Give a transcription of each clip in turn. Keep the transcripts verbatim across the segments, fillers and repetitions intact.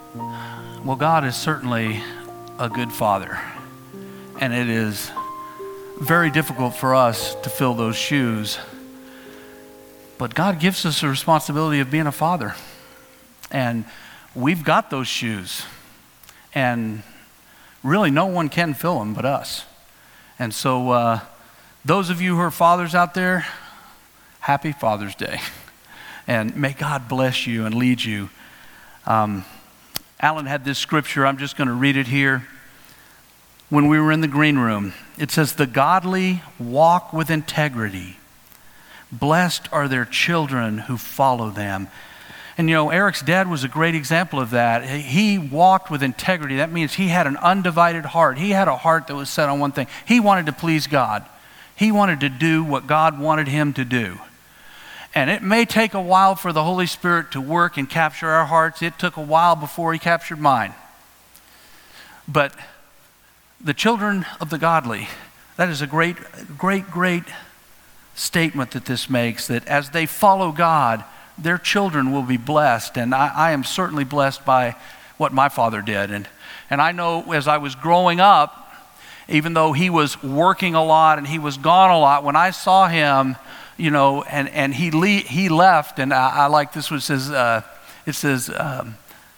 Well, God is certainly a good father, and it is very difficult for us to fill those shoes. But God gives us the responsibility of being a father, and we've got those shoes, and really no one can fill them but us. And so uh, those of you who are fathers out there, happy Father's Day, and may God bless you and lead you. Um, Alan had this scripture. I'm just going to read it here. When we were in the green room, it says, "The godly walk with integrity. Blessed are their children who follow them." And you know, Eric's dad was a great example of that. He walked with integrity. That means he had an undivided heart. He had a heart that was set on one thing. He wanted to please God. He wanted to do what God wanted him to do. And it may take a while for the Holy Spirit to work and capture our hearts. It took a while before he captured mine. But the children of the godly, that is a great, great, great statement that this makes, that as they follow God, their children will be blessed. And I, I am certainly blessed by what my father did. And, and I know as I was growing up, even though he was working a lot and he was gone a lot, when I saw him, you know, and, and he le- he left, and I, I like this one, it says, uh, it says, um,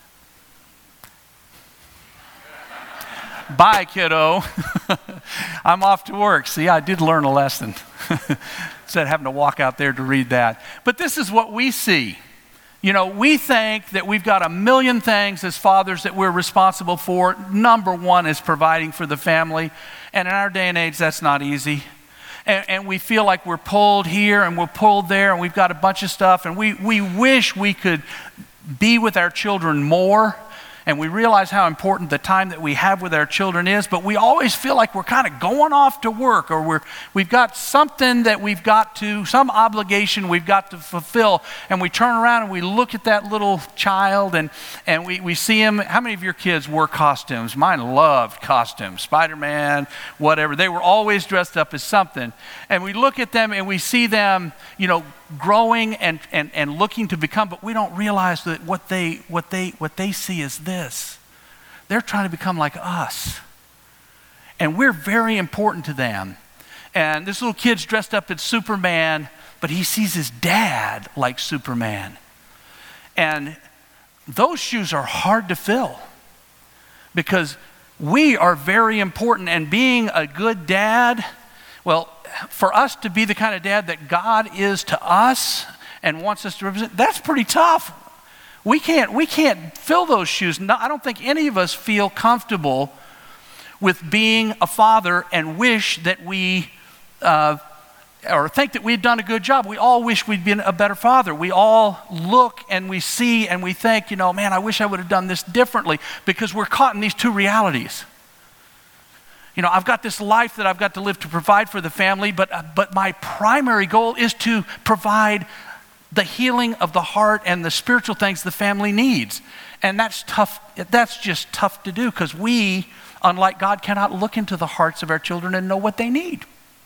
"Bye, kiddo. I'm off to work." See, I did learn a lesson. Instead of having to walk out there to read that. But this is what we see. You know, we think that we've got a million things as fathers that we're responsible for. Number one is providing for the family. And in our day and age, that's not easy. And, and we feel like we're pulled here and we're pulled there, and we've got a bunch of stuff. And we, we wish we could be with our children more. And we realize how important the time that we have with our children is, but we always feel like we're kind of going off to work, or we're, we've got something that we've got to, some obligation we've got to fulfill, and we turn around and we look at that little child, and, and we, we see him. How many of your kids wore costumes? Mine loved costumes, Spider-Man, whatever. They were always dressed up as something. And we look at them and we see them, you know, growing and, and, and looking to become, but we don't realize that what they what they what they see is this. They're trying to become like us. And we're very important to them. And this little kid's dressed up as Superman, but he sees his dad like Superman. And those shoes are hard to fill because we are very important, and being a good dad, well, for us to be the kind of dad that God is to us and wants us to represent, that's pretty tough. We can't, we can't fill those shoes. No, I don't think any of us feel comfortable with being a father and wish that we, uh, or think that we've done a good job. We all wish we'd been a better father. We all look and we see and we think, you know, man, I wish I would have done this differently, because we're caught in these two realities. You know, I've got this life that I've got to live to provide for the family, but uh, but my primary goal is to provide the healing of the heart and the spiritual things the family needs. And that's tough. That's just tough to do, because we, unlike God, cannot look into the hearts of our children and know what they need.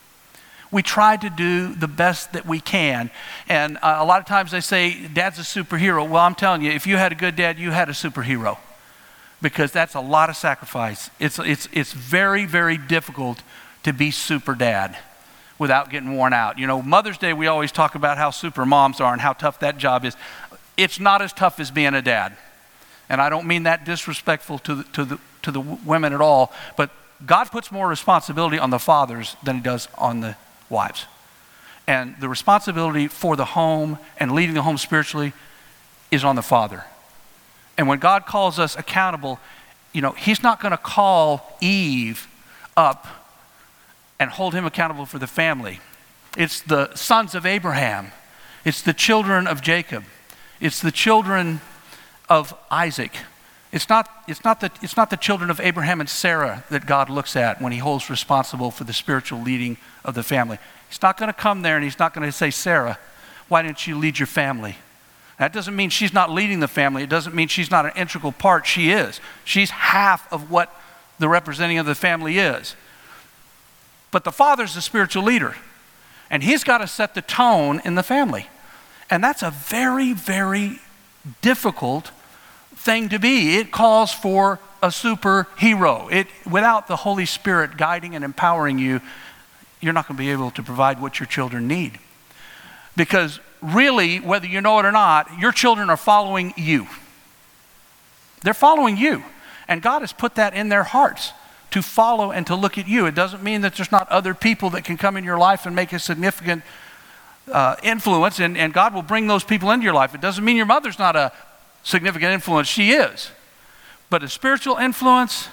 We try to do the best that we can. And uh, a lot of times they say, "Dad's a superhero." Well, I'm telling you, if you had a good dad, you had a superhero. Because that's a lot of sacrifice. It's, it's, it's very, very difficult to be super dad without getting worn out. You know, Mother's Day, we always talk about how super moms are and how tough that job is. It's not as tough as being a dad. And I don't mean that disrespectful to the, to the, to the women at all, but God puts more responsibility on the fathers than he does on the wives. And the responsibility for the home and leading the home spiritually is on the father. And when God calls us accountable, you know, he's not going to call Eve up and hold him accountable for the family. It's the sons of Abraham. It's the children of Jacob. It's the children of Isaac. It's not, it's not the, it's not the children of Abraham and Sarah that God looks at when he holds responsible for the spiritual leading of the family. He's not going to come there and he's not going to say, "Sarah, why didn't you lead your family?" That doesn't mean she's not leading the family. It doesn't mean she's not an integral part. She is. She's half of what the representing of the family is. But the father's the spiritual leader, and he's got to set the tone in the family. And that's a very, very difficult thing to be. It calls for a superhero. It, without the Holy Spirit guiding and empowering you, you're not going to be able to provide what your children need. Because really, whether you know it or not, your children are following you. They're following you. And God has put that in their hearts to follow and to look at you. It doesn't mean that there's not other people that can come in your life and make a significant uh, influence, and, and God will bring those people into your life. It doesn't mean your mother's not a significant influence. She is. But a spiritual influence,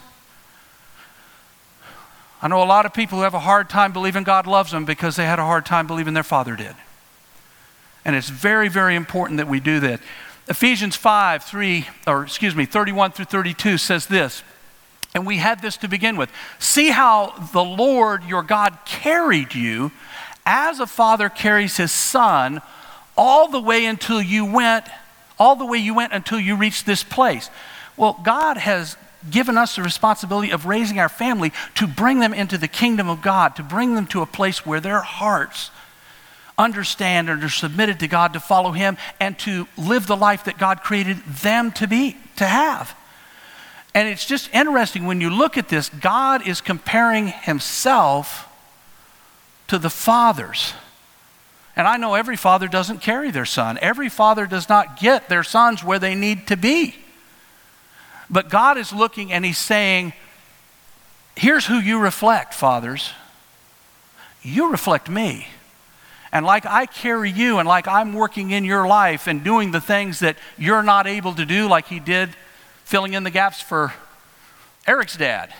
I know a lot of people who have a hard time believing God loves them because they had a hard time believing their father did. And it's very, very important that we do that. Ephesians five, three, or excuse me, thirty-one through thirty-two says this, and we had this to begin with. See how the Lord your God carried you as a father carries his son all the way until you went, all the way you went until you reached this place. Well, God has given us the responsibility of raising our family to bring them into the kingdom of God, to bring them to a place where their hearts understand and are submitted to God, to follow him, and to live the life that God created them to be, to have. And it's just interesting when you look at this, God is comparing himself to the fathers. And I know every father doesn't carry their son. Every father does not get their sons where they need to be. But God is looking and he's saying, here's who you reflect, fathers. You reflect me. And like I carry you, and like I'm working in your life and doing the things that you're not able to do, like he did filling in the gaps for Eric's dad.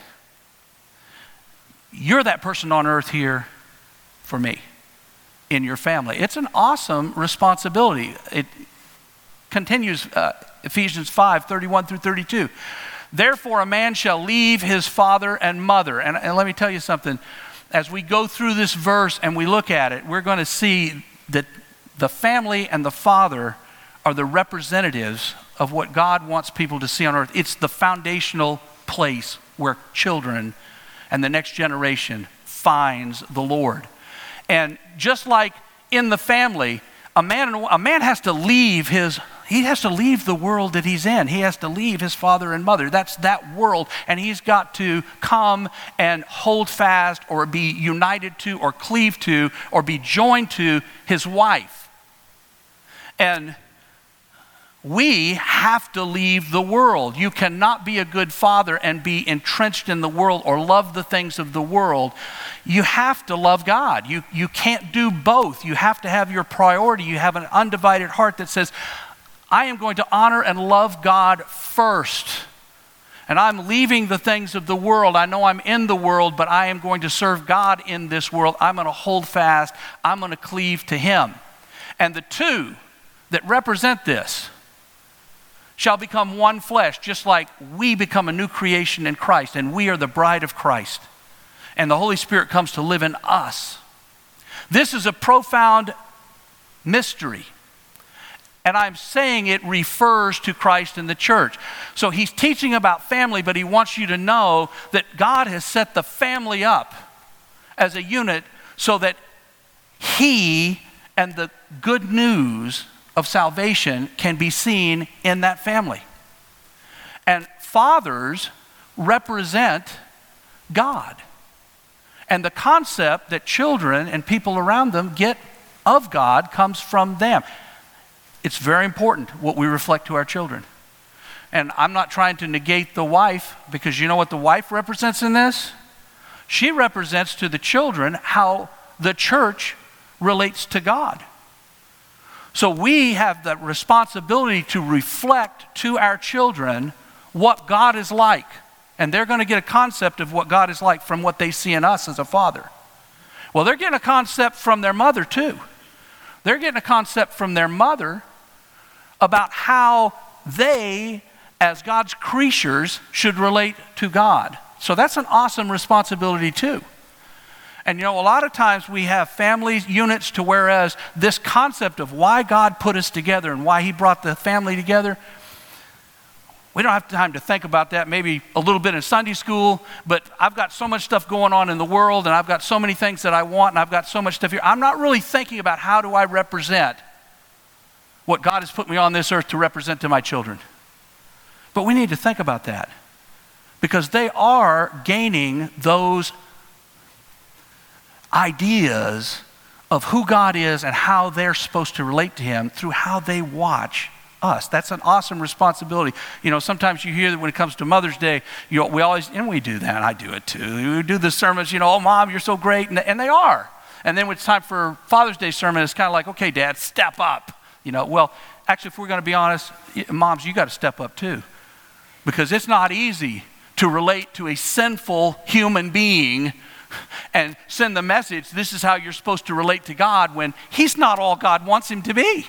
You're that person on earth here for me, in your family. It's an awesome responsibility. It continues, uh, Ephesians five, thirty-one through thirty-two. Therefore a man shall leave his father and mother. And, and let me tell you something. As we go through this verse and we look at it, we're going to see that the family and the father are the representatives of what God wants people to see on earth. It's the foundational place where children and the next generation finds the Lord. And just like in the family, a man, a man has to leave his, he has to leave the world that he's in. He has to leave his father and mother. That's that world. And he's got to come and hold fast or be united to or cleave to or be joined to his wife. And we have to leave the world. You cannot be a good father and be entrenched in the world or love the things of the world. You have to love God. You, you can't do both. You have to have your priority. You have an undivided heart that says, I am going to honor and love God first. And I'm leaving the things of the world. I know I'm in the world, but I am going to serve God in this world. I'm going to hold fast. I'm going to cleave to him. And the two that represent this shall become one flesh, just like we become a new creation in Christ, and we are the bride of Christ. And the Holy Spirit comes to live in us. This is a profound mystery. And I'm saying it refers to Christ and the church. So he's teaching about family, but he wants you to know that God has set the family up as a unit so that he and the good news of salvation can be seen in that family. And fathers represent God. And the concept that children and people around them get of God comes from them. It's very important what we reflect to our children. And I'm not trying to negate the wife, because you know what the wife represents in this? She represents to the children how the church relates to God. So we have the responsibility to reflect to our children what God is like. And they're going to get a concept of what God is like from what they see in us as a father. Well, they're getting a concept from their mother too. They're getting a concept from their mother about how they, as God's creatures, should relate to God. So that's an awesome responsibility too. And you know, a lot of times we have family units to whereas this concept of why God put us together and why he brought the family together, we don't have time to think about that, maybe a little bit in Sunday school, but I've got so much stuff going on in the world and I've got so many things that I want and I've got so much stuff here. I'm not really thinking about how do I represent what God has put me on this earth to represent to my children. But we need to think about that, because they are gaining those ideas of who God is and how they're supposed to relate to him through how they watch us. That's an awesome responsibility. You know, sometimes you hear that when it comes to Mother's Day, you know, we always, and we do that, I do it too. We do the sermons, you know, oh, Mom, you're so great, and, and they are. And then when it's time for Father's Day sermon, it's kind of like, okay, Dad, step up. You know, well, actually, if we're going to be honest, moms, you got to step up too. Because it's not easy to relate to a sinful human being and send the message, this is how you're supposed to relate to God, when he's not all God wants him to be.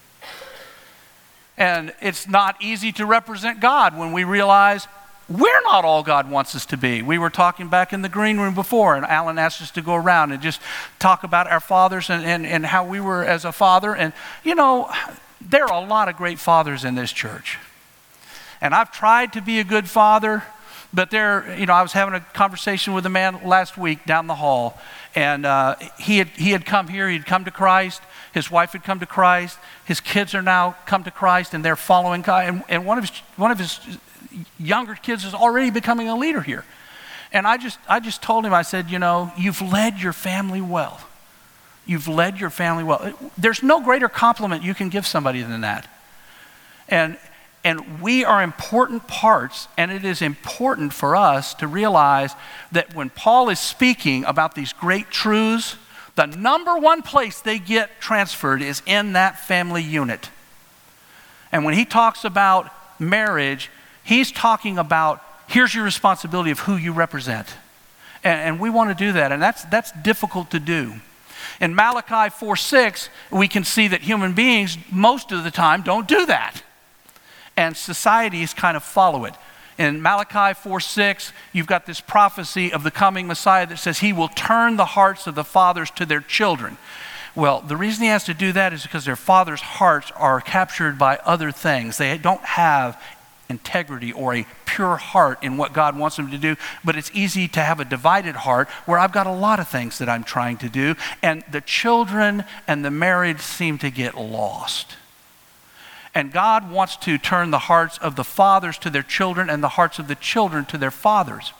And it's not easy to represent God when we realize we're not all God wants us to be. We were talking back in the green room before, and Alan asked us to go around and just talk about our fathers and, and, and how we were as a father. And, you know, there are a lot of great fathers in this church. And I've tried to be a good father, but there, you know, I was having a conversation with a man last week down the hall, and uh, he had he had come here, he'd come to Christ, his wife had come to Christ, his kids are now come to Christ, and they're following God, and, and one of his one of his younger kids is already becoming a leader here. And I just I just told him, I said, you know, you've led your family well. You've led your family well. There's no greater compliment you can give somebody than that. And And we are important parts, and it is important for us to realize that when Paul is speaking about these great truths, the number one place they get transferred is in that family unit. And when he talks about marriage, he's talking about, here's your responsibility of who you represent. And, and we want to do that, and that's, that's difficult to do. In Malachi four six, we can see that human beings most of the time don't do that. And societies kind of follow it. In Malachi four six, you've got this prophecy of the coming Messiah that says he will turn the hearts of the fathers to their children. Well, the reason he has to do that is because their fathers' hearts are captured by other things. They don't have integrity or a pure heart in what God wants them to do, but it's easy to have a divided heart where I've got a lot of things that I'm trying to do, and the children and the marriage seem to get lost. And God wants to turn the hearts of the fathers to their children and the hearts of the children to their fathers.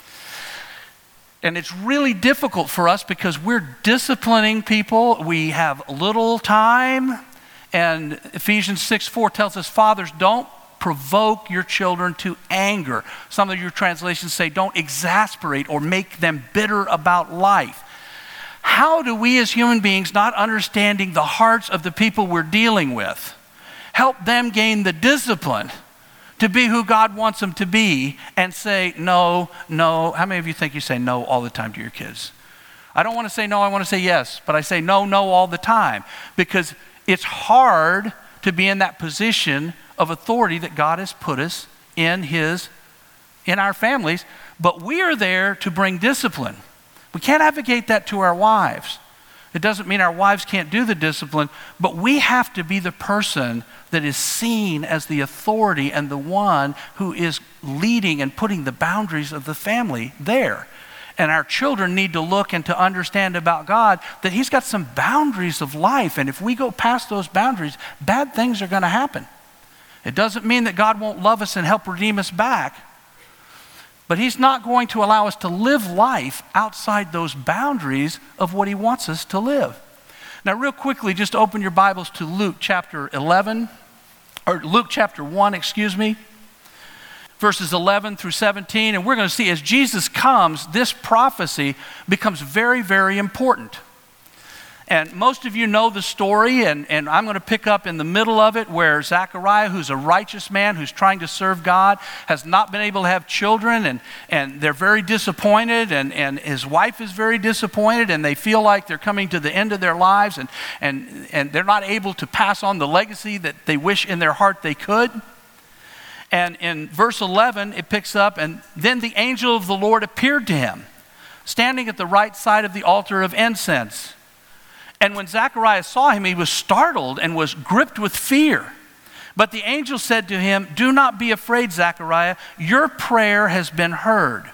And it's really difficult for us because we're disciplining people. We have little time. And Ephesians six four tells us, fathers, don't provoke your children to anger. Some of your translations say, don't exasperate or make them bitter about life. How do we as human beings, not understanding the hearts of the people we're dealing with, help them gain the discipline to be who God wants them to be and say no, no? How many of you think you say no all the time to your kids? I don't want to say no, I want to say yes, but I say no, no all the time because it's hard to be in that position of authority that God has put us in his, in our families, but we are there to bring discipline. We can't advocate that to our wives. It doesn't mean our wives can't do the discipline, but we have to be the person that is seen as the authority and the one who is leading and putting the boundaries of the family there. And our children need to look and to understand about God that he's got some boundaries of life. And if we go past those boundaries, bad things are going to happen. It doesn't mean that God won't love us and help redeem us back. But he's not going to allow us to live life outside those boundaries of what he wants us to live. Now, real quickly, just open your Bibles to Luke chapter eleven, or Luke chapter one, excuse me, verses eleven through seventeen. And we're going to see as Jesus comes, this prophecy becomes very, very important. And most of you know the story, and, and I'm going to pick up in the middle of it where Zechariah, who's a righteous man who's trying to serve God, has not been able to have children, and, and they're very disappointed, and, and his wife is very disappointed, and they feel like they're coming to the end of their lives, and, and, and they're not able to pass on the legacy that they wish in their heart they could. And in verse eleven, it picks up, and then the angel of the Lord appeared to him, standing at the right side of the altar of incense. And when Zechariah saw him, he was startled and was gripped with fear. But the angel said to him, do not be afraid, Zechariah. Your prayer has been heard.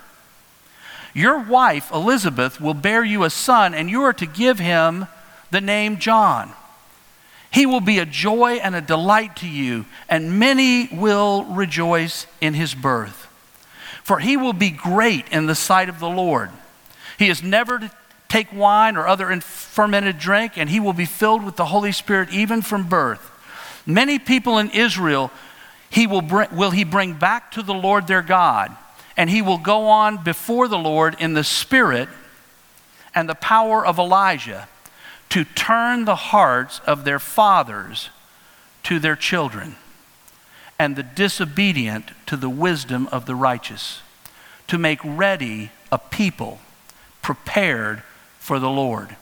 Your wife, Elizabeth, will bear you a son, and you are to give him the name John. He will be a joy and a delight to you, and many will rejoice in his birth. For he will be great in the sight of the Lord. He is never to take wine or other fermented drink, and he will be filled with the Holy Spirit even from birth. Many people in Israel he will bring, will he bring back to the Lord their God, and he will go on before the Lord in the spirit and the power of Elijah, to turn the hearts of their fathers to their children, and the disobedient to the wisdom of the righteous, to make ready a people prepared for the Lord.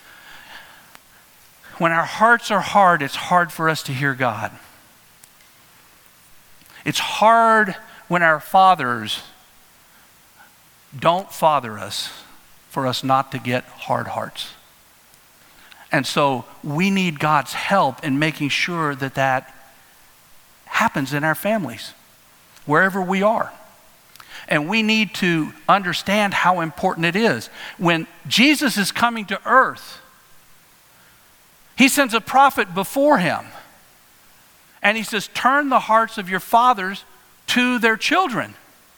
When our hearts are hard, it's hard for us to hear God. It's hard when our fathers don't father us, for us not to get hard hearts. And so we need God's help in making sure that that happens in our families, wherever we are. And we need to understand how important it is. When Jesus is coming to earth, he sends a prophet before him. And he says, turn the hearts of your fathers to their children.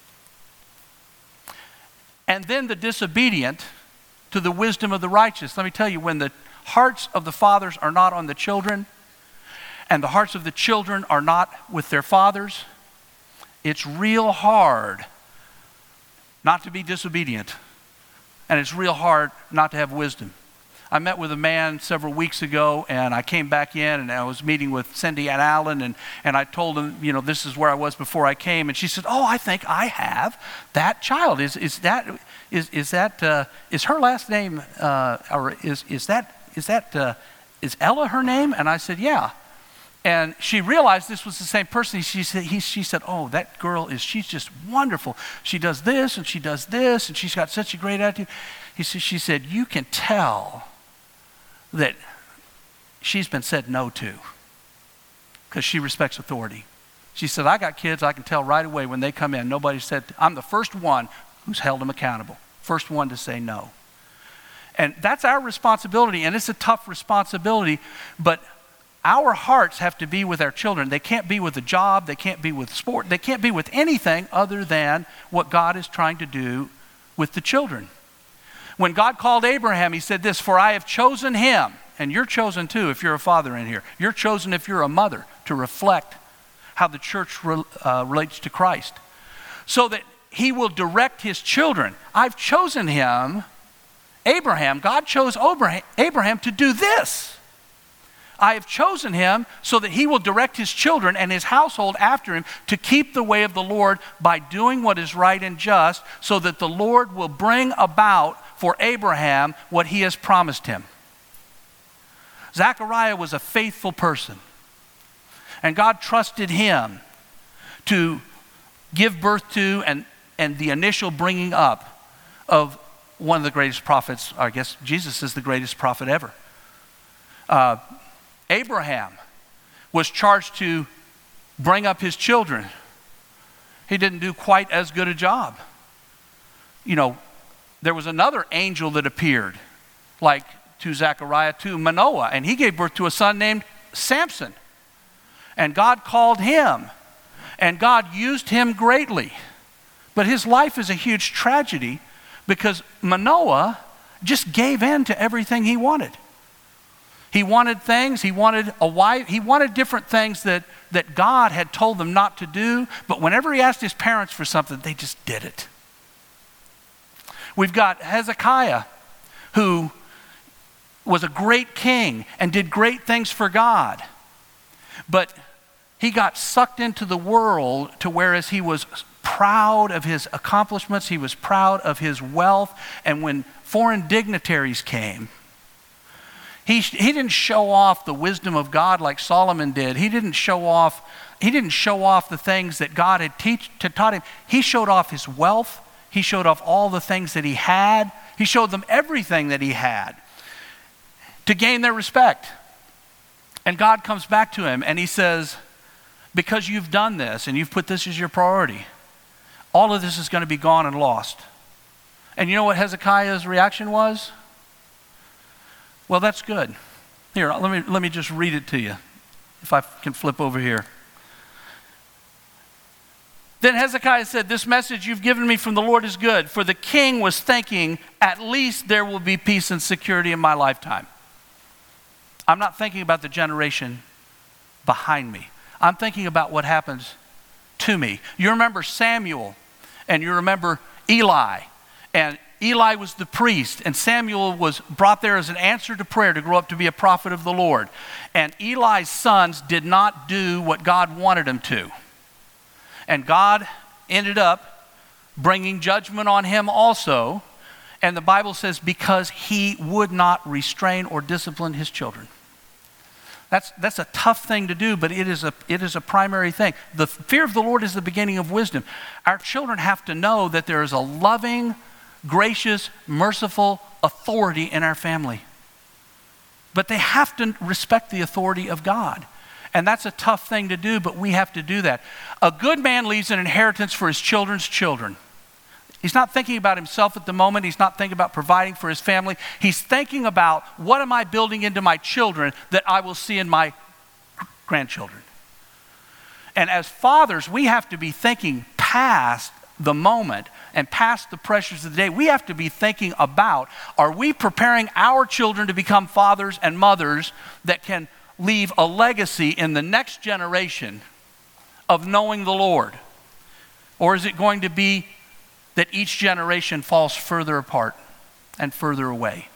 And then the disobedient to the wisdom of the righteous. Let me tell you, when the hearts of the fathers are not on the children, and the hearts of the children are not with their fathers, it's real hard not to be disobedient. And it's real hard not to have wisdom. I met with a man several weeks ago, and I came back in, and I was meeting with Cindy and Alan, and, and I told him, you know, this is where I was before I came. And she said, oh, I think I have that child. Is is that is is that uh, is her last name, uh, or is is that is that uh, is Ella her name? And I said, yeah. And she realized this was the same person. She said, he, she said, oh, that girl is, she's just wonderful. She does this, and she does this, and she's got such a great attitude. He said, she said, you can tell that she's been said no to because she respects authority. She said, I got kids, I can tell right away when they come in. Nobody said, I'm the first one who's held them accountable. First one to say no. And that's our responsibility, and it's a tough responsibility, but our hearts have to be with our children. They can't be with a job, they can't be with sport, they can't be with anything other than what God is trying to do with the children. When God called Abraham, he said this, for I have chosen him, and you're chosen too if you're a father in here. You're chosen if you're a mother to reflect how the church re, uh, relates to Christ, so that he will direct his children. I've chosen him, Abraham, God chose Abraham to do this. I have chosen him so that he will direct his children and his household after him to keep the way of the Lord by doing what is right and just, so that the Lord will bring about for Abraham what he has promised him. Zechariah was a faithful person, and God trusted him to give birth to and, and the initial bringing up of one of the greatest prophets. I guess Jesus is the greatest prophet ever. Uh, Abraham was charged to bring up his children. He didn't do quite as good a job. You know, there was another angel that appeared, like to Zechariah, to Manoah, and he gave birth to a son named Samson. And God called him, and God used him greatly. But his life is a huge tragedy because Manoah just gave in to everything he wanted. He wanted things, he wanted a wife, he wanted different things that, that God had told them not to do, but whenever he asked his parents for something, they just did it. We've got Hezekiah, who was a great king and did great things for God, but he got sucked into the world to whereas he was proud of his accomplishments, he was proud of his wealth, and when foreign dignitaries came, He, he didn't show off the wisdom of God like Solomon did. He didn't show off, he didn't show off the things that God had teach, to taught him. He showed off his wealth. He showed off all the things that he had. He showed them everything that he had to gain their respect. And God comes back to him and he says, because you've done this and you've put this as your priority, all of this is going to be gone and lost. And you know what Hezekiah's reaction was? Well, that's good, Here, let me, let me just read it to you, if I can flip over here. Then Hezekiah said, "This message you've given me from the Lord is good, for the king was thinking, at least there will be peace and security in my lifetime." I'm not thinking about the generation behind me. I'm thinking about what happens to me. You remember Samuel, and you remember Eli, and Eli was the priest, and Samuel was brought there as an answer to prayer to grow up to be a prophet of the Lord. And Eli's sons did not do what God wanted them to. And God ended up bringing judgment on him also. And the Bible says because he would not restrain or discipline his children. That's, that's a tough thing to do, but it is, a, it is a primary thing. The fear of the Lord is the beginning of wisdom. Our children have to know that there is a loving, gracious, merciful authority in our family. But they have to respect the authority of God. And that's a tough thing to do, but we have to do that. A good man leaves an inheritance for his children's children. He's not thinking about himself at the moment. He's not thinking about providing for his family. He's thinking about, what am I building into my children that I will see in my grandchildren? And as fathers, we have to be thinking past the moment and past the pressures of the day. We have to be thinking about, are we preparing our children to become fathers and mothers that can leave a legacy in the next generation of knowing the Lord? Or is it going to be that each generation falls further apart and further away?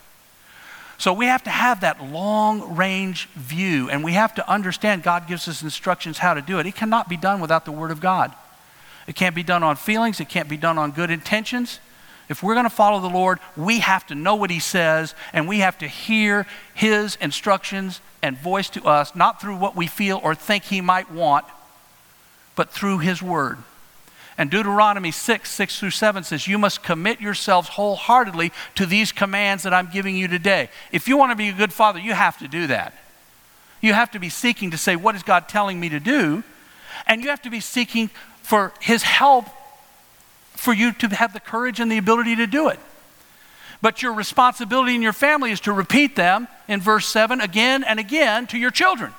So we have to have that long range view, and we have to understand God gives us instructions how to do it. It cannot be done without the Word of God. It can't be done on feelings. It can't be done on good intentions. If we're going to follow the Lord, we have to know what he says, and we have to hear his instructions and voice to us, not through what we feel or think he might want, but through his word. And Deuteronomy six, six through seven says, "You must commit yourselves wholeheartedly to these commands that I'm giving you today." If you want to be a good father, you have to do that. You have to be seeking to say, what is God telling me to do? And you have to be seeking for his help for you to have the courage and the ability to do it. But your responsibility in your family is to repeat them in verse seven again and again to your children.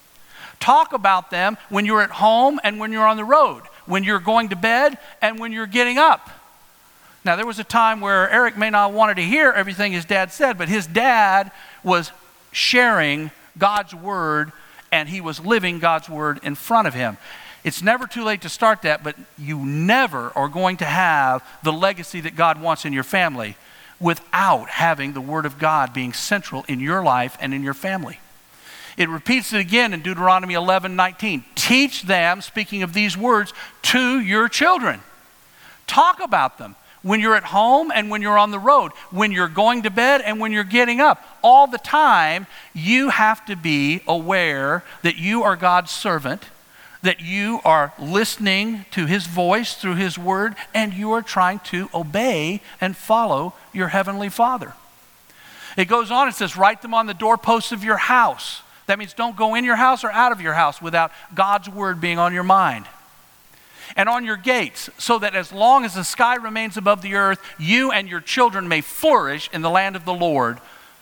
Talk about them when you're at home and when you're on the road, when you're going to bed and when you're getting up. Now, there was a time where Eric may not have wanted to hear everything his dad said, but his dad was sharing God's word, and he was living God's word in front of him. It's never too late to start that, but you never are going to have the legacy that God wants in your family without having the Word of God being central in your life and in your family. It repeats it again in Deuteronomy eleven nineteen. Teach them, speaking of these words, to your children. Talk about them when you're at home and when you're on the road, when you're going to bed and when you're getting up. All the time, you have to be aware that you are God's servant, that you are listening to his voice through his word, and you are trying to obey and follow your heavenly Father. It goes on, it says, write them on the doorposts of your house. That means don't go in your house or out of your house without God's word being on your mind. And on your gates, so that as long as the sky remains above the earth, you and your children may flourish in the land of the Lord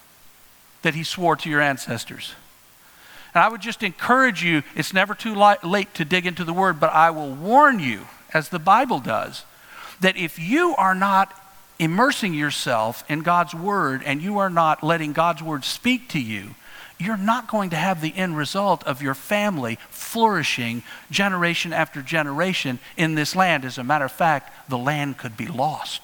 that he swore to your ancestors. And I would just encourage you, it's never too late to dig into the word, but I will warn you, as the Bible does, that if you are not immersing yourself in God's word and you are not letting God's word speak to you, you're not going to have the end result of your family flourishing generation after generation in this land. As a matter of fact, the land could be lost.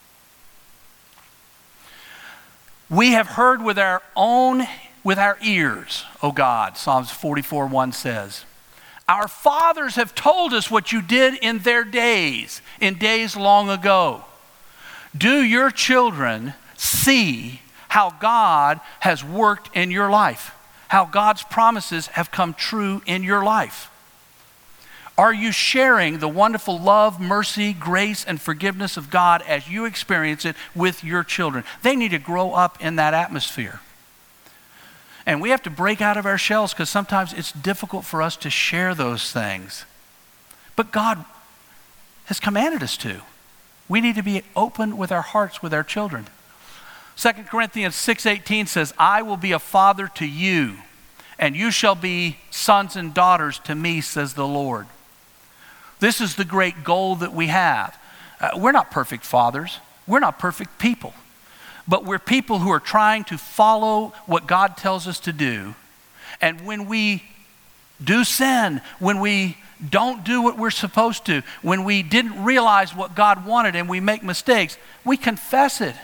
We have heard with our own With our ears, O God, Psalms forty-four one says. Our fathers have told us what you did in their days, in days long ago. Do your children see how God has worked in your life, how God's promises have come true in your life? Are you sharing the wonderful love, mercy, grace, and forgiveness of God as you experience it with your children? They need to grow up in that atmosphere. And we have to break out of our shells because sometimes it's difficult for us to share those things. But God has commanded us to. We need to be open with our hearts with our children. Second Corinthians six eighteen says, I will be a father to you, and you shall be sons and daughters to me, says the Lord. This is the great goal that we have. Uh, we're not perfect fathers. We're not perfect people. But we're people who are trying to follow what God tells us to do. And when we do sin, when we don't do what we're supposed to, when we didn't realize what God wanted and we make mistakes, we confess it.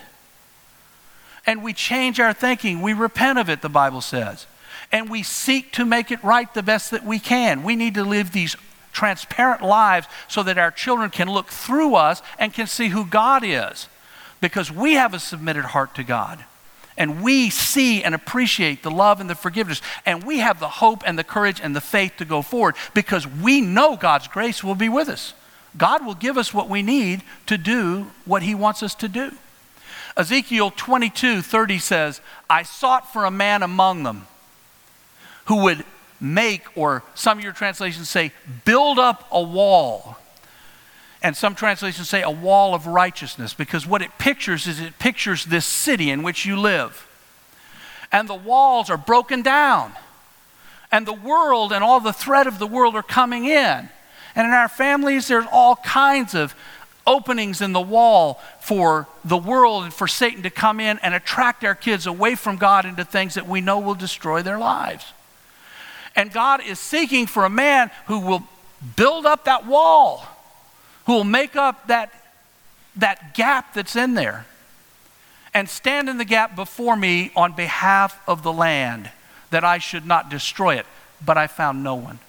And we change our thinking. We repent of it, the Bible says. And we seek to make it right the best that we can. We need to live these transparent lives so that our children can look through us and can see who God is. Because we have a submitted heart to God. And we see and appreciate the love and the forgiveness. And we have the hope and the courage and the faith to go forward because we know God's grace will be with us. God will give us what we need to do what he wants us to do. Ezekiel twenty-two thirty says, I sought for a man among them who would make, or some of your translations say, build up a wall. And some translations say a wall of righteousness, because what it pictures is it pictures this city in which you live. And the walls are broken down. And the world and all the threat of the world are coming in. And in our families, there's all kinds of openings in the wall for the world and for Satan to come in and attract our kids away from God into things that we know will destroy their lives. And God is seeking for a man who will build up that wall, who will make up that, that gap that's in there and stand in the gap before me on behalf of the land, that I should not destroy it. But I found no one.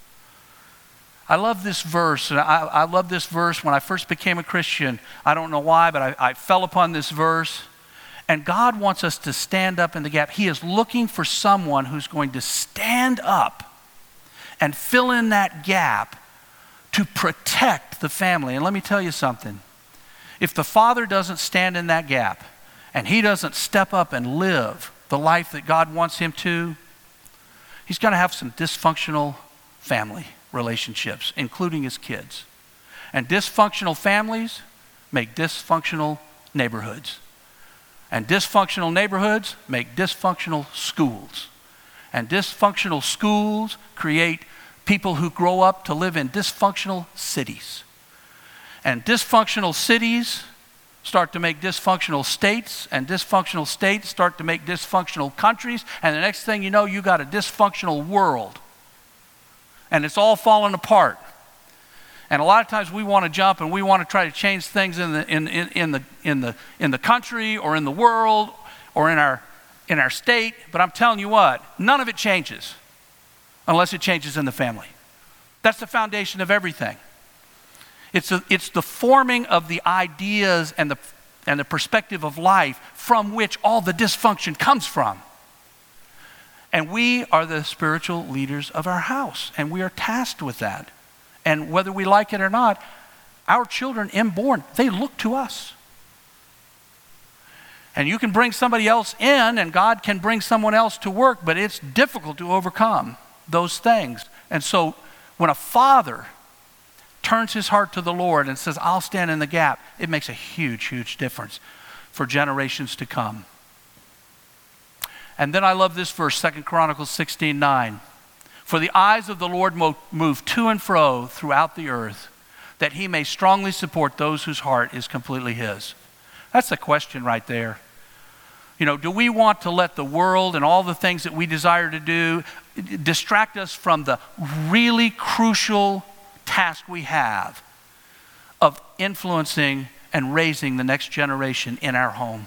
I love this verse. And I, I love this verse when I first became a Christian. I don't know why, but I, I fell upon this verse. And God wants us to stand up in the gap. He is looking for someone who's going to stand up and fill in that gap to protect the family. And let me tell you something. If the father doesn't stand in that gap and he doesn't step up and live the life that God wants him to, he's going to have some dysfunctional family relationships, including his kids. And dysfunctional families make dysfunctional neighborhoods. And dysfunctional neighborhoods make dysfunctional schools. And dysfunctional schools create people who grow up to live in dysfunctional cities. And dysfunctional cities start to make dysfunctional states, and dysfunctional states start to make dysfunctional countries, and the next thing you know, you got a dysfunctional world. And it's all falling apart. And a lot of times we want to jump and we want to try to change things in the in, in, in the in the in the country or in the world or in our in our state, but I'm telling you what, none of it changes unless it changes in the family. That's the foundation of everything. It's a, it's the forming of the ideas and the and the perspective of life from which all the dysfunction comes from. And we are the spiritual leaders of our house, and we are tasked with that. And whether we like it or not, our children inborn, they look to us. And you can bring somebody else in, and God can bring someone else to work, but it's difficult to overcome those things. And so when a father turns his heart to the Lord and says, I'll stand in the gap, it makes a huge, huge difference for generations to come. And then I love this verse, Second Chronicles sixteen nine. For the eyes of the Lord move to and fro throughout the earth, that he may strongly support those whose heart is completely his. That's the question right there. You know, do we want to let the world and all the things that we desire to do distract us from the really crucial task we have of influencing and raising the next generation in our home?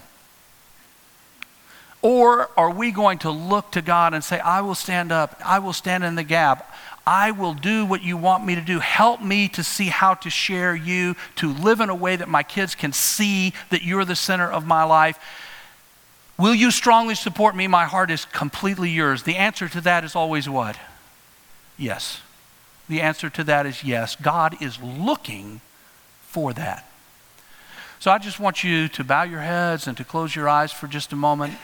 Or are we going to look to God and say, I will stand up, I will stand in the gap, I will do what you want me to do. Help me to see how to share you, to live in a way that my kids can see that you're the center of my life. Will you strongly support me? My heart is completely yours. The answer to that is always what? Yes. The answer to that is yes. God is looking for that. So I just want you to bow your heads and to close your eyes for just a moment.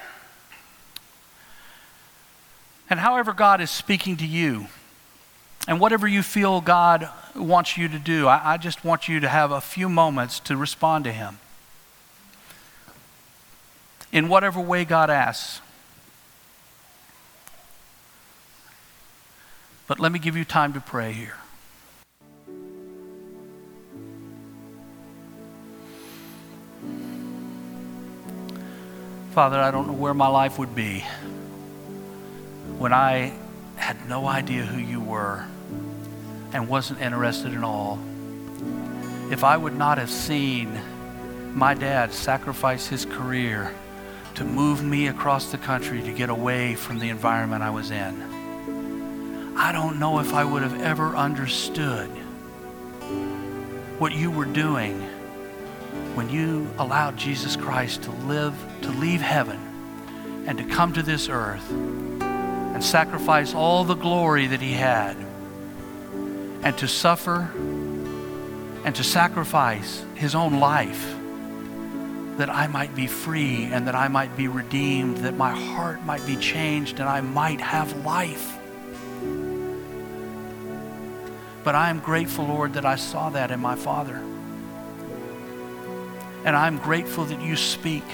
And however God is speaking to you, and whatever you feel God wants you to do, I, I just want you to have a few moments to respond to him. in whatever way God asks. But let me give you time to pray here. Father, I don't know where my life would be when I had no idea who you were and wasn't interested at all. If I would not have seen my dad sacrifice his career to move me across the country to get away from the environment I was in, I don't know if I would have ever understood what you were doing when you allowed Jesus Christ to live, to leave heaven and to come to this earth and sacrifice all the glory that he had, and to suffer and to sacrifice his own life that I might be free and that I might be redeemed, that my heart might be changed and I might have life. But I am grateful, Lord, that I saw that in my Father. And I'm grateful that you speak.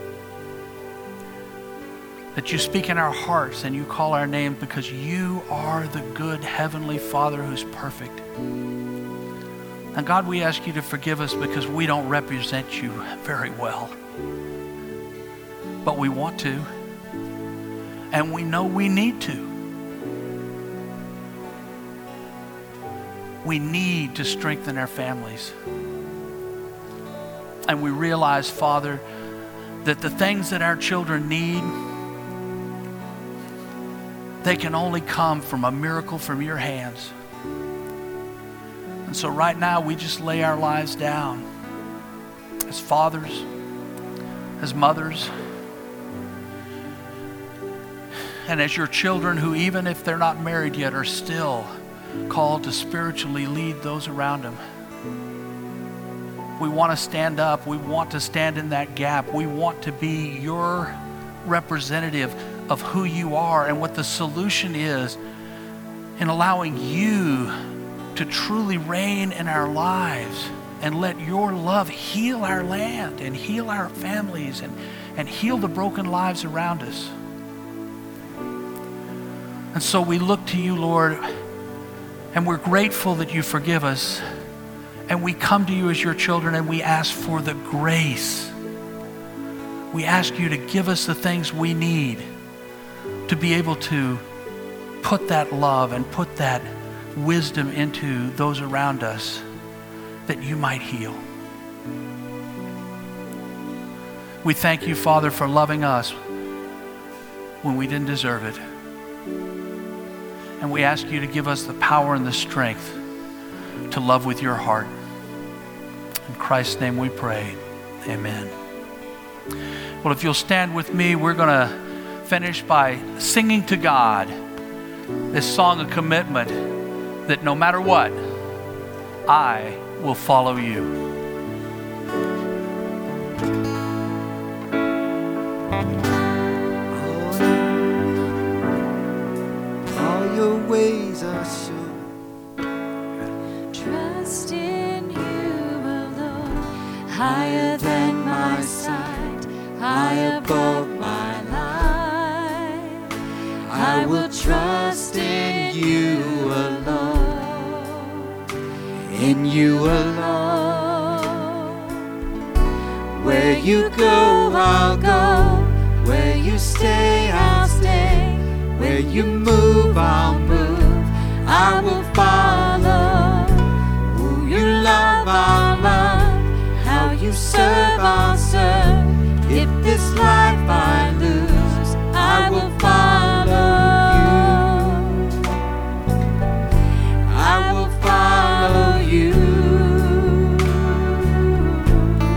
That you speak in our hearts and you call our names, because you are the good Heavenly Father who's perfect. And God, we ask you to forgive us because we don't represent you very well. But we want to. And we know we need to. We need to strengthen our families. And we realize, Father, that the things that our children need, they can only come from a miracle from your hands. And so right now we just lay our lives down as fathers, as mothers, and as your children who, even if they're not married yet, are still called to spiritually lead those around them. We want to stand up. We want to stand in that gap. We want to be your representative of who you are and what the solution is in allowing you to truly reign in our lives and let your love heal our land and heal our families and, and heal the broken lives around us. And so we look to you, Lord, and we're grateful that you forgive us. And we come to you as your children and we ask for the grace. We ask you to give us the things we need to be able to put that love and put that wisdom into those around us, that you might heal. We thank you, Father, for loving us when we didn't deserve it. And we ask you to give us the power and the strength to love with your heart. In Christ's name we pray. Amen. Well, if you'll stand with me, we're going to finish by singing to God this song of commitment that no matter what, I will follow you. All your ways are sure. Trust in you alone, higher than my sight, high above my life. I will trust in you alone, in you alone. Where you go, I'll go. Where you stay, I'll stay. Where you move, I'll move. I will follow. Who you love, I'll love. How you serve, I'll serve.